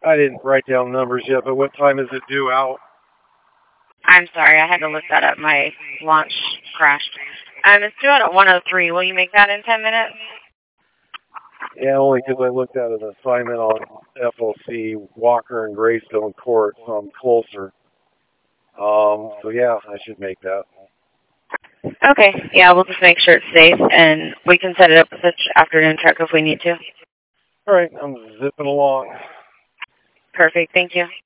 I didn't write down numbers yet, but what time is it due out? I'm sorry, I had to look that up. My launch crashed. It's due out at 1:03. Will you make that in 10 minutes? Yeah, only because I looked at an assignment on FOC, Walker and Greystone Court, so I'm closer. So yeah, I should make that. Okay, yeah, we'll just make sure it's safe, and we can set it up with the afternoon truck if we need to. All right, I'm zipping along. Perfect, thank you.